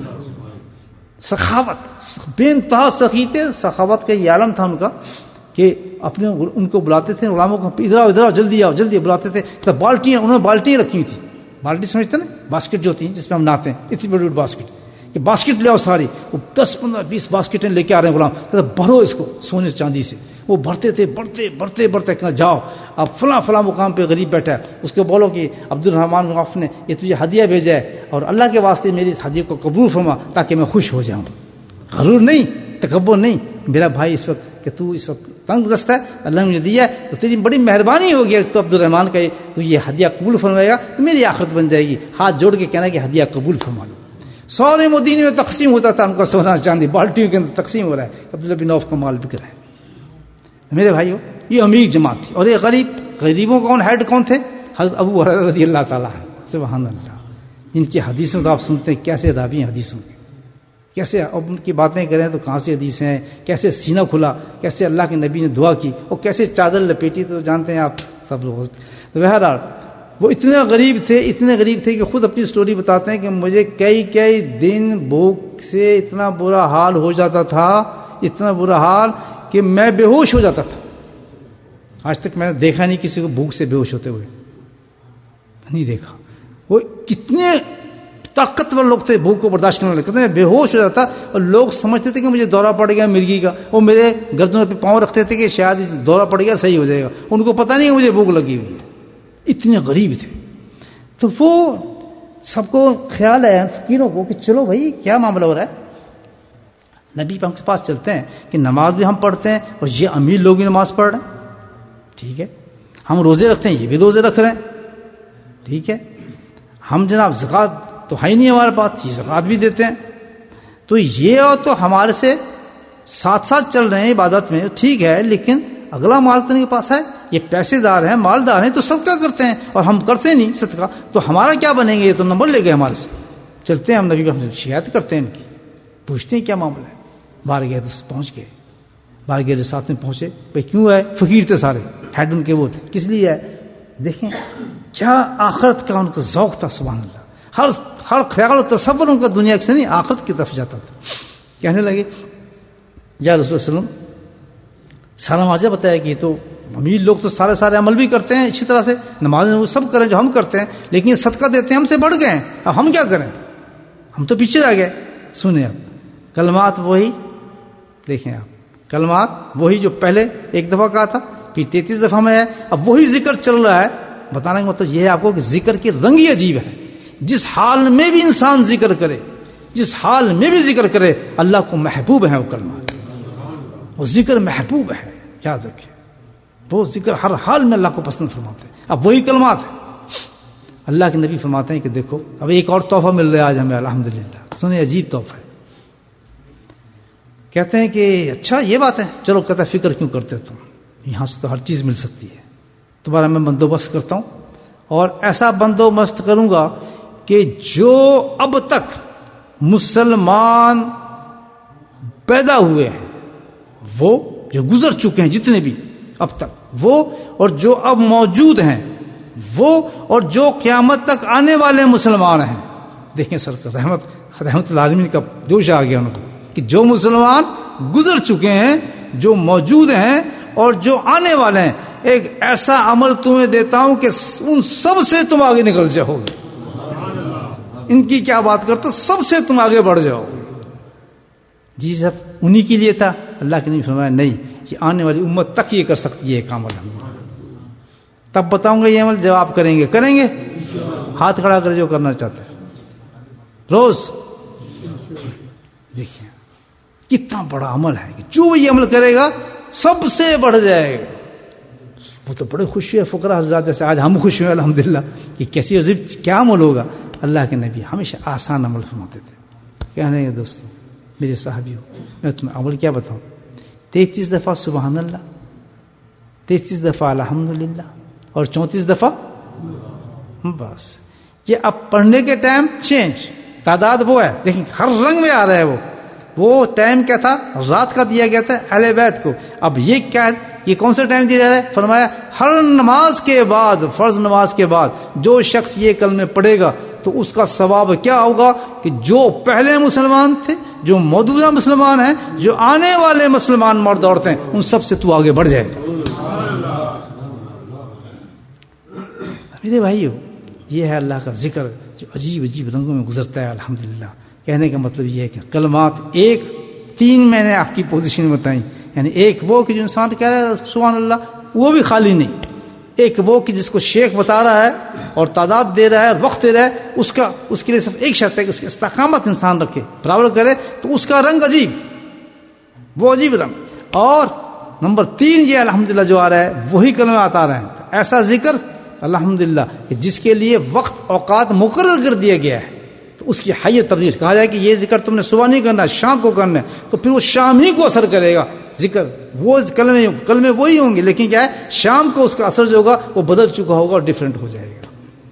[SPEAKER 1] سخاوت، بے انتہا سخی تھے. سخاوت کا یہ عالم تھا ان کا کہ اپنے ان کو بلاتے تھے، غلاموں کو ادھر آؤ جلدی آؤ جلدی بلاتے تھے. تو بالٹیاں، انہوں نے بالٹیاں رکھی ہوئی تھی. بالٹی سمجھتے نا، باسکٹ جو ہوتی ہیں جس میں ہم نہاتے ہیں، اتنی بڑی باسکٹ، کہ باسکٹ لے آؤ ساری. وہ 10 15 20 باسکٹیں لے کے آ رہے ہیں غلام. کہتے بھرو اس کو سونے چاندی سے. وہ بھرتے تھے، بڑھتے کہنا جاؤ اب فلاں مقام پہ غریب بیٹھا ہے، اس کو بولو کہ عبد الرحمن عوف نے یہ تجھے ہدیہ بھیجا ہے، اور اللہ کے واسطے میری اس ہدیے کو قبول فرما تاکہ میں خوش ہو جاؤں. غرور نہیں، تکبر نہیں. میرا بھائی اس وقت کہ تو اس وقت تنگ دست ہے، اللہ نے مجھے دیا ہے تو تیری بڑی مہربانی ہوگی. تو عبد الرحمن کا تو یہ ہدیہ قبول فرمائے گا تو میری آخرت بن جائے گی. ہاتھ جوڑ کے کہنا کہ ہدیہ قبول فرما لو. سارے مدینے میں تقسیم ہوتا تھا ان کا سونا چاندی، بالٹیوں کے اندر تقسیم ہو رہا ہے. عبداللہ بن عوف کا مال بک رہا ہے. میرے بھائیو، یہ امیر جماعت تھی. اور یہ غریبوں کون ہیڈ کون تھے؟ حضرت ابو ہریرہ رضی اللہ تعالیٰ عنہ. سبحان اللہ. ان کی حدیثوں تو آپ سنتے ہیں، کیسے راوی ہیں حدیثوں کے، کیسے اب ان کی باتیں کریں تو کہاں سے حدیث ہیں، کیسے سینہ کھلا، کیسے اللہ کے نبی نے دعا کی، اور کیسے چادر لپیٹی، تو جانتے ہیں آپ سب لوگ. بہرحال وہ اتنے غریب تھے کہ خود اپنی سٹوری بتاتے ہیں کہ مجھے کئی دن بھوک سے اتنا برا حال ہو جاتا تھا، اتنا برا حال کہ میں بے ہوش ہو جاتا تھا. آج تک میں نے دیکھا نہیں کسی کو بھوک سے بے ہوش ہوتے ہوئے، نہیں دیکھا. وہ کتنے طاقتور لوگ تھے بھوک کو برداشت کرنے والے. کہتے ہیں میں بے ہوش ہو جاتا اور لوگ سمجھتے تھے کہ مجھے دورہ پڑ گیا مرگی کا. وہ میرے گردنوں پہ پاؤں رکھتے تھے کہ شاید دورہ پڑ گیا صحیح ہو جائے گا. ان کو پتہ نہیں مجھے بھوک لگی ہوئی ہے. اتنے غریب تھے. تو وہ سب کو خیال ہے فقیروں کو کہ چلو بھائی کیا معاملہ ہو رہا ہے. نبی پاک کے پاس چلتے ہیں کہ نماز بھی ہم پڑھتے ہیں اور یہ امیر لوگ بھی نماز پڑھ رہے ہیں. ٹھیک ہے. ہم روزے رکھتے ہیں، یہ بھی روزے رکھ رہے ہیں. ٹھیک ہے. ہم جناب زکوٰۃ تو ہے ہی نہیں ہمارے پاس، یہ زکوٰۃ بھی دیتے ہیں. تو یہ تو ہمارے سے ساتھ چل رہے ہیں عبادت میں، ٹھیک ہے، لیکن اگلا مال تو ان کے پاس ہے، یہ پیسے دار ہیں، مالدار ہیں، تو صدقہ کرتے ہیں اور ہم کرتے نہیں صدقہ. تو ہمارا کیا بنیں گے؟ یہ تو نمبر لے گئے ہمارے سے. چلتے ہیں ہم نبی پر شکایت کرتے ہیں ان کی، پوچھتے ہیں کیا معاملہ ہے. بارگاہ پہنچ گئے، بارگاہ رسالت میں پہنچے. بھائی کیوں ہے؟ فقیر تھے سارے، ہیڈ ان کے وہ تھے. کس لیے ہے؟ دیکھیں کیا آخرت کا ان کا ذوق تھا. سبحان اللہ. ہر خیال و تصور ان کا دنیا سے نہیں آخرت کی طرف جاتا تھا. کہنے لگے یا رسول اللہ علیہ وسلم، سارا واضح بتایا کہ تو امیر لوگ تو سارے عمل بھی کرتے ہیں اچھی طرح سے، نماز وہ سب کریں جو ہم کرتے ہیں، لیکن صدقہ دیتے ہیں ہم سے بڑھ گئے ہیں. اب ہم کیا کریں؟ ہم تو پیچھے رہ گئے. سنیں آپ کلمات وہی، دیکھیں آپ کلمات وہی جو پہلے ایک دفعہ کہا تھا، پھر 33 دفعہ میں ہے. اب وہی ذکر چل رہا ہے. بتانے کا مطلب یہ ہے آپ کو کہ ذکر کی رنگ ہی عجیب ہے. جس حال میں بھی انسان ذکر کرے، جس حال میں بھی ذکر کرے، اللہ کو محبوب ہے وہ کلمات. وہ ذکر محبوب ہے، یاد رکھیں. وہ ذکر ہر حال میں اللہ کو پسند فرماتے ہیں. اب وہی کلمات ہیں. اللہ کے نبی فرماتے ہیں کہ دیکھو اب ایک اور تحفہ مل رہا ہے آج ہمیں، الحمدللہ. سنیں عجیب تحفہ ہے. کہتے ہیں کہ اچھا یہ بات ہے، چلو. کہتا ہے فکر کیوں کرتے تم، یہاں سے تو ہر چیز مل سکتی ہے. تمہارا میں بندوبست کرتا ہوں، اور ایسا بندوبست کروں گا کہ جو اب تک مسلمان پیدا ہوئے ہیں، وہ جو گزر چکے ہیں جتنے بھی اب تک، وہ اور جو اب موجود ہیں وہ، اور جو قیامت تک آنے والے مسلمان ہیں. دیکھیں سر رحمت العالمین کا جوش آ گیا ان کو کہ جو مسلمان گزر چکے ہیں، جو موجود ہیں اور جو آنے والے ہیں، ایک ایسا عمل تمہیں دیتا ہوں کہ ان سب سے تم آگے نکل جاؤ گے. ان کی کیا بات کرتے، سب سے تم آگے بڑھ جاؤ. جی سب انہی کے لیے تھا. اللہ کے نبی فرمایا نہیں، یہ آنے والی امت تک یہ کر سکتی ہے کام. تب بتاؤں گا یہ عمل، جب آپ کریں گے ہاتھ کھڑا کر جو کرنا چاہتے ہیں روز. دیکھیں کتنا بڑا عمل ہے کہ جو یہ عمل کرے گا سب سے بڑھ جائے گا. وہ تو بڑے خوش ہوئے فقراء حضرات، جیسے آج ہم خوش ہوئے الحمدللہ کہ کیسی عجیب کیا عمل ہوگا. اللہ کے نبی ہمیشہ آسان عمل فرماتے تھے. کہنے گے دوستوں میرے صحابیوں، میں تمہیں عمل کیا بتاؤں؟ 33 دفعہ سبحان اللہ، 33 دفعہ الحمدللہ اور 34 دفعہ بس. یہ اب پڑھنے کے ٹائم چینج، تعداد وہ ہے، دیکھیں ہر رنگ میں آ رہا ہے. وہ ٹائم کیا تھا؟ رات کا دیا گیا تھا اہل بیت کو. اب یہ کیا ہے؟ یہ کون سا ٹائم دیا جا رہا ہے؟ فرمایا ہر نماز کے بعد، فرض نماز کے بعد جو شخص یہ کلمے پڑھے گا تو اس کا ثواب کیا ہوگا کہ جو پہلے مسلمان تھے، جو موجودہ مسلمان ہیں، جو آنے والے مسلمان مرد عورتیں، ان سب سے تو آگے بڑھ جائے گا. میرے بھائیو، یہ ہے اللہ کا ذکر جو عجیب عجیب رنگوں میں گزرتا ہے. الحمدللہ کہنے کا مطلب یہ ہے کہ کلمات ایک 3 میں نے آپ کی پوزیشن بتائیں. یعنی ایک وہ کہ جو انسان کہہ رہا ہے سبحان اللہ، وہ بھی خالی نہیں. ایک وہ کہ جس کو شیخ بتا رہا ہے اور تعداد دے رہا ہے، وقت دے رہا ہے، اس کے لیے صرف ایک شرط ہے کہ اس کی استقامت انسان رکھے، برابر کرے، تو اس کا رنگ عجیب، وہ عجیب رنگ. اور نمبر 3 یہ الحمدللہ جو آ رہا ہے وہی کلمات آ رہے ہیں. ایسا ذکر الحمدللہ کہ جس کے لیے وقت اوقات مقرر کر دیا گیا ہے، تو اس کی حیت تبدیل. کہا جائے کہ یہ ذکر تم نے صبح نہیں کرنا، شام کو کرنا ہے، تو پھر وہ شام ہی کو اثر کرے گا. ذکر وہ کلمے وہی ہوں گے، لیکن کیا ہے شام کو اس کا اثر جو ہوگا وہ بدل چکا ہوگا اور ڈیفرنٹ ہو جائے گا.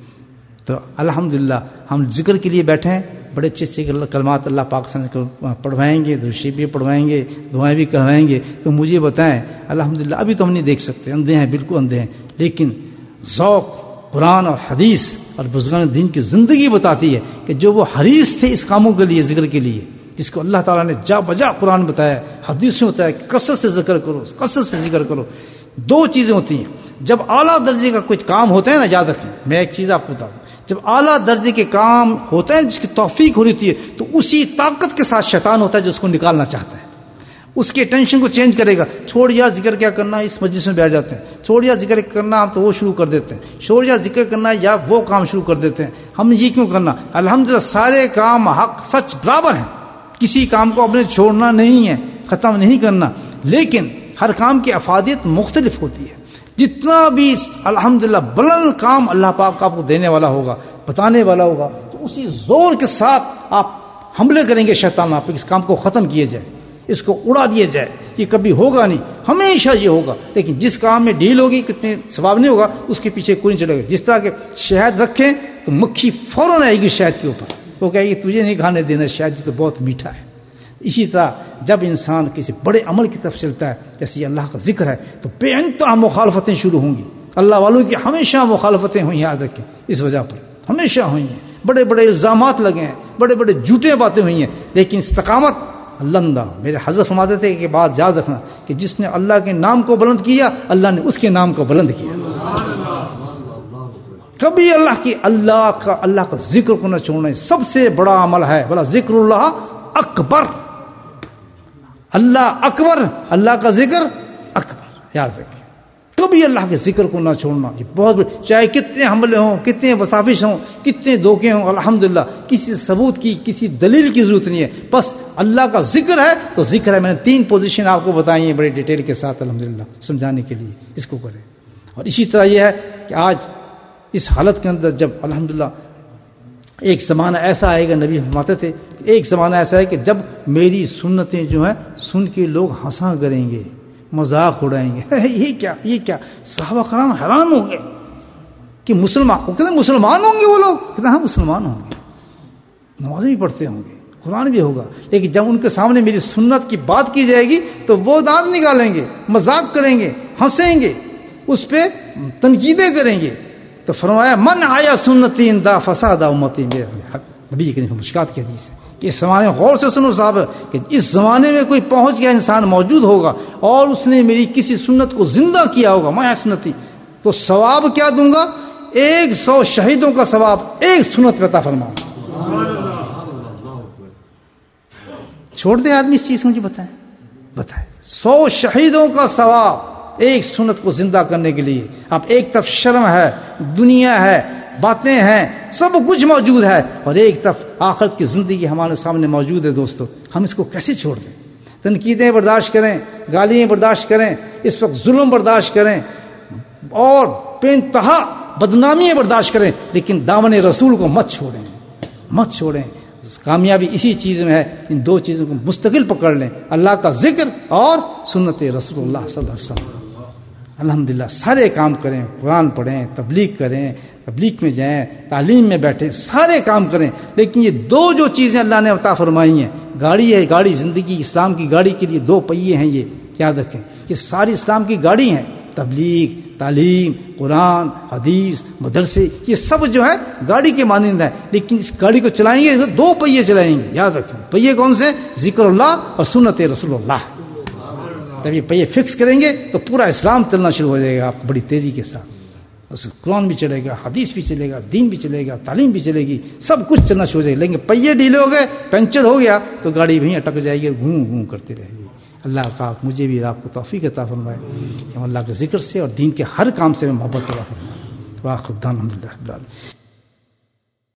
[SPEAKER 1] تو الحمدللہ ہم ذکر کے لیے بیٹھے ہیں. بڑے اچھے اچھے کلمات اللہ پاک سے پڑھوائیں گے، درشی بھی پڑھوائیں گے، دعائیں بھی کروائیں گے. تو مجھے بتائیں الحمدللہ ابھی تو ہم نہیں دیکھ سکتے، اندھے ہیں، بالکل اندھے ہیں، لیکن ذوق قرآن اور حدیث اور بزرگان دین کی زندگی بتاتی ہے کہ جو وہ حریص تھے اس کاموں کے لیے، ذکر کے لیے، جس کو اللہ تعالیٰ نے جا بجا قرآن بتایا، حدیث میں بتایا کہ کثرت سے ذکر کرو، کثرت سے ذکر کرو. 2 چیزیں ہوتی ہیں جب اعلیٰ درجے کا کچھ کام ہوتا ہے نا. یاد رکھیں، میں ایک چیز آپ کو بتا دوں، جب اعلیٰ درجے کے کام ہوتا ہے جس کی توفیق ہوتی ہے، تو اسی طاقت کے ساتھ شیطان ہوتا ہے جو اس کو نکالنا چاہتا ہے. اس کے ٹینشن کو چینج کرے گا. چھوڑ یا ذکر کیا کرنا، اس مجلس میں بیٹھ جاتے ہیں. چھوڑ یا ذکر کرنا، ہم تو وہ شروع کر دیتے ہیں. چھوڑ یا ذکر کرنا یا وہ کام شروع کر دیتے ہیں. ہم نے یہ کیوں کرنا؟ الحمدللہ سارے کام حق سچ برابر ہیں، کسی کام کو اپنے چھوڑنا نہیں ہے، ختم نہیں کرنا. لیکن ہر کام کی افادیت مختلف ہوتی ہے. جتنا بھی الحمدللہ بلند کام اللہ پاک آپ کو دینے والا ہوگا، بتانے والا ہوگا، تو اسی زور کے ساتھ آپ حملے کریں گے شیطان آپ اس کام کو ختم کیے جائے، اس کو اڑا دیا جائے. یہ کبھی ہوگا نہیں، ہمیشہ یہ ہوگا. لیکن جس کام میں ڈیل ہوگی، کتنے ثواب نہیں ہوگا، اس کے پیچھے کوئی نہیں چلے گا. جس طرح کہ شہد رکھیں تو مکھی فوراً آئے گی شہد کے اوپر، وہ کہے گی تجھے نہیں کھانے دینا شہد، تو بہت میٹھا ہے. اسی طرح جب انسان کسی بڑے عمل کی طرف چلتا ہے، جیسے یہ اللہ کا ذکر ہے، تو بے انتہا مخالفتیں شروع ہوں گی. اللہ والوں کی ہمیشہ مخالفتیں ہوئی ہیں، یاد رکھیں اس وجہ پر ہمیشہ ہوئی ہیں. بڑے بڑے الزامات لگے ہیں، بڑے بڑے جھوٹے باتیں ہوئی ہیں، لیکن استقامت اللہ. میرے حضرت فرماتے تھے کہ بات یاد رکھنا کہ جس نے اللہ کے نام کو بلند کیا، اللہ نے اس کے نام کو بلند کیا. کبھی اللہ کا ذکر کو نہ چھوڑنا، سب سے بڑا عمل ہے. بلا ذکر اللہ اکبر، اللہ اکبر، اللہ کا ذکر اکبر. یاد رکھیں کبھی اللہ کے ذکر کو نہ چھوڑنا. یہ بہت بڑی، چاہے کتنے حملے ہوں، کتنے وسافش ہوں، کتنے دھوکے ہوں، الحمدللہ کسی ثبوت کی، کسی دلیل کی ضرورت نہیں ہے. بس اللہ کا ذکر ہے تو ذکر ہے. میں نے 3 پوزیشن آپ کو بتائی ہیں بڑے ڈیٹیل کے ساتھ الحمدللہ سمجھانے کے لیے، اس کو کریں. اور اسی طرح یہ ہے کہ آج اس حالت کے اندر جب الحمدللہ ایک زمانہ ایسا آئے گا، نبی فرماتے تھے ایک زمانہ ایسا ہے کہ جب میری سنتیں جو ہیں سن کے لوگ ہنسا کریں گے، مذاق اڑائیں گے. یہ کیا صحابہ کرام حیران ہوں گے کہ مسلمان، وہ کہتے ہیں مسلمان ہوں گے وہ لوگ. کہتے ہیں ہاں مسلمان ہوں گے، نمازیں بھی پڑھتے ہوں گے، قرآن بھی ہوگا، لیکن جب ان کے سامنے میری سنت کی بات کی جائے گی تو وہ دانت نکالیں گے، مذاق کریں گے، ہنسیں گے، اس پہ تنقیدیں کریں گے. تو فرمایا من آیا سنتی اندا فساد امتی، میرے نبی کی مشکات کی حدیث ہے کہ اس زمانے میں غور سے سنو صاحب کہ اس زمانے میں کوئی پہنچ گیا انسان موجود ہوگا اور اس نے میری کسی سنت کو زندہ کیا ہوگا، میں سنتی، تو ثواب کیا دوں گا؟ 100 شہیدوں کا ثواب ایک سنت پہ عطا فرماؤں. چھوڑ دے آدمی اس چیز کو، مجھے بتائیں 100 شہیدوں کا ثواب ایک سنت کو زندہ کرنے کے لیے. اب ایک طرف شرم ہے، دنیا ہے، باتیں ہیں، سب کچھ موجود ہے، اور ایک طرف آخرت کی زندگی ہمارے سامنے موجود ہے. دوستو ہم اس کو کیسے چھوڑ دیں؟ تنقیدیں برداشت کریں، گالیاں برداشت کریں، اس وقت ظلم برداشت کریں اور بے انتہا بدنامیاں برداشت کریں، لیکن دامن رسول کو مت چھوڑیں. کامیابی اسی چیز میں ہے، ان دو چیزوں کو مستقل پکڑ لیں، اللہ کا ذکر اور سنت رسول اللہ صلی اللہ علیہ وسلم. الحمدللہ سارے کام کریں، قرآن پڑھیں، تبلیغ کریں، تبلیغ میں جائیں، تعلیم میں بیٹھیں، سارے کام کریں، لیکن یہ دو جو چیزیں اللہ نے عطا فرمائی ہیں، گاڑی ہے، گاڑی زندگی، اسلام کی گاڑی کے لیے 2 پہیے ہیں، یہ یاد رکھیں، یہ ساری اسلام کی گاڑی ہیں. تبلیغ، تعلیم، قرآن، حدیث، مدرسے، یہ سب جو ہے گاڑی کے مانند ہے، لیکن اس گاڑی کو چلائیں گے تو 2 پہیے چلائیں گے. یاد رکھیں پہیے کون سے؟ ذکر اللہ اور سنت رسول اللہ. جب یہ پہیے فکس کریں گے تو پورا اسلام چلنا شروع ہو جائے گا آپ کو بڑی تیزی کے ساتھ. قرآن بھی چلے گا، حدیث بھی چلے گا، دین بھی چلے گا، تعلیم بھی چلے گی، سب کچھ چلنا شروع ہو جائے گا. لیکن پہیے ڈھیلے ہو گئے، پنچر ہو گیا تو گاڑی وہیں اٹک جائے گی، گھوم کرتی رہے گی. اللہ کا مجھے بھی آپ کو توفیق عطا فرمائے کہ ہم اللہ کے ذکر سے اور دین کے ہر کام سے محبت عطا فرمائے. واخر دعوانا الحمدللہ رب العالمین.